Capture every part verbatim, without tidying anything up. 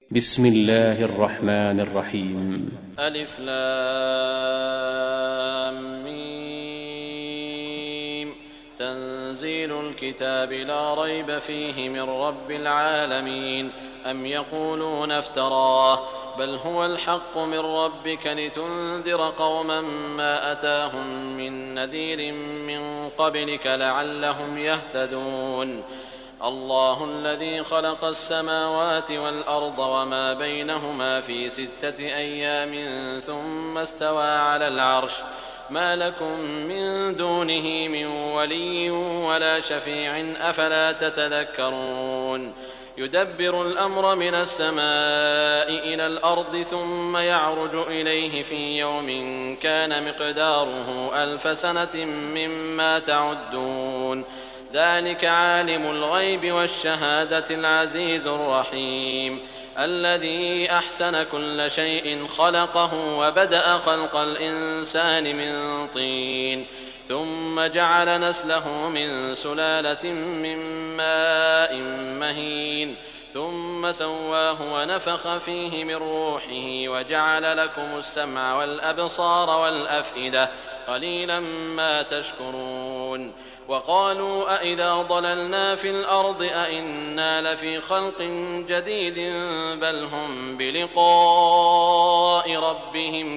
بسم الله الرحمن الرحيم. ألف لام ميم. تنزيل الكتاب لا ريب فيه من رب العالمين. أم يقولون افتراه بل هو الحق من ربك لتنذر قوما ما أتاهم من نذير من قبلك لعلهم يهتدون. الله الذي خلق السماوات والأرض وما بينهما في ستة أيام ثم استوى على العرش ما لكم من دونه من ولي ولا شفيع أفلا تتذكرون. يدبر الأمر من السماء إلى الأرض ثم يعرج إليه في يوم كان مقداره ألف سنة مما تعدون. ذلك عالم الغيب والشهادة العزيز الرحيم الذي أحسن كل شيء خلقه وبدأ خلق الإنسان من طين ثم جعل نسله من سلالة من ماء مهين ثم سواه ونفخ فيه من روحه وجعل لكم السمع والأبصار والأفئدة قليلا ما تشكرون. وقالوا أئذا ضللنا في الأرض أئنا لفي خلق جديد بل هم بلقاء ربهم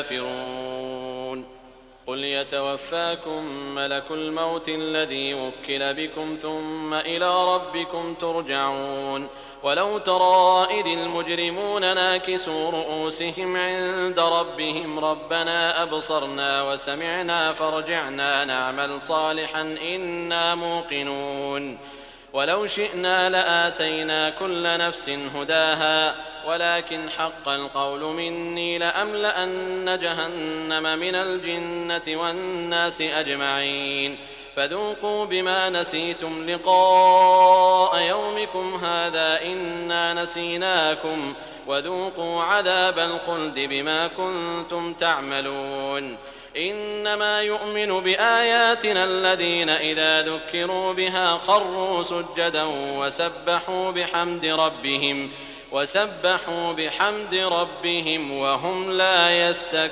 كافرون. قل يتوفاكم ملك الموت الذي وكل بكم ثم إلى ربكم ترجعون. ولو ترى إذ المجرمون ناكسوا رؤوسهم عند ربهم ربنا أبصرنا وسمعنا فارجعنا نعمل صالحا إنا موقنون. ولو شئنا لآتينا كل نفس هداها ولكن حق القول مني لأملأن جهنم من الجنة والناس أجمعين. فذوقوا بما نسيتم لقاء يومكم هذا إنا نسيناكم وذوقوا عذاب الخلد بما كنتم تعملون. إنما يؤمن بآياتنا الذين إذا ذكروا بها خروا سجدا وسبحوا بحمد ربهم وسبحوا بحمد ربهم وهم لا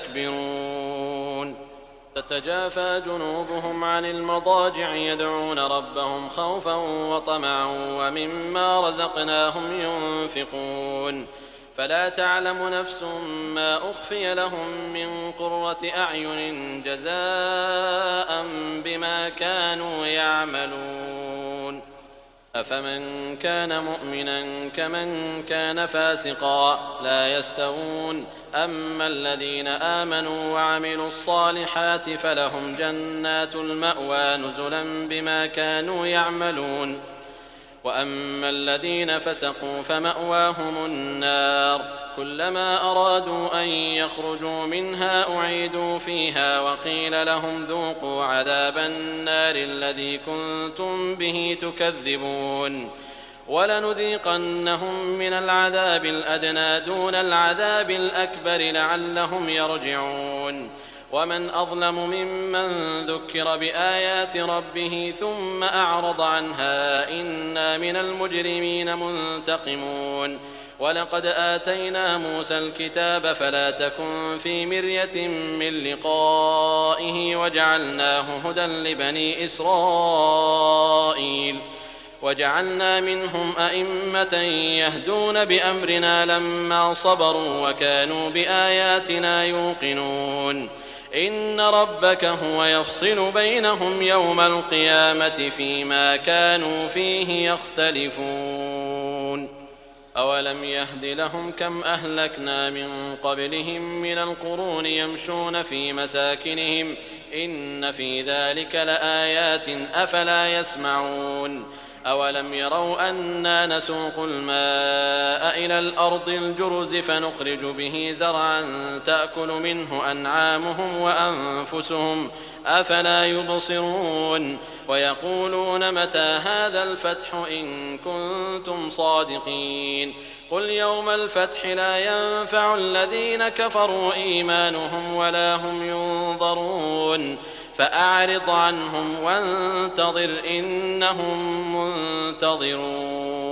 يستكبرون. تتجافى جنوبهم عن المضاجع يدعون ربهم خوفا وطمعا ومما رزقناهم ينفقون. فلا تعلم نفس ما أخفي لهم من قرة أعين جزاء بما كانوا يعملون. أفمن كان مؤمنا كمن كان فاسقا لا يستوون. أما الذين آمنوا وعملوا الصالحات فلهم جنات المأوى نزلا بما كانوا يعملون. وأما الذين فسقوا فمأواهم النار كلما أرادوا أن يخرجوا منها أعيدوا فيها وقيل لهم ذوقوا عذاب النار الذي كنتم به تكذبون. ولنذيقنهم من العذاب الأدنى دون العذاب الأكبر لعلهم يرجعون. ومن أظلم ممن ذكر بآيات ربه ثم أعرض عنها إنا من المجرمين منتقمون. ولقد آتينا موسى الكتاب فلا تكن في مرية من لقائه وجعلناه هدى لبني إسرائيل وجعلنا منهم أئمة يهدون بأمرنا لما صبروا وكانوا بآياتنا يوقنون. إن ربك هو يفصل بينهم يوم القيامة فيما كانوا فيه يختلفون. أولم يهد لهم كم أهلكنا من قبلهم من القرون يمشون في مساكنهم إن في ذلك لآيات أفلا يسمعون. أولم يروا أنا نسوق الماء إلى الأرض الجرز فنخرج به زرعا تأكل منه أنعامهم وأنفسهم أفلا يبصرون. ويقولون متى هذا الفتح إن كنتم صادقين. قل يوم الفتح لا ينفع الذين كفروا إيمانهم ولا هم ينظرون. فأعرض عنهم وانتظر إنهم منتظرون.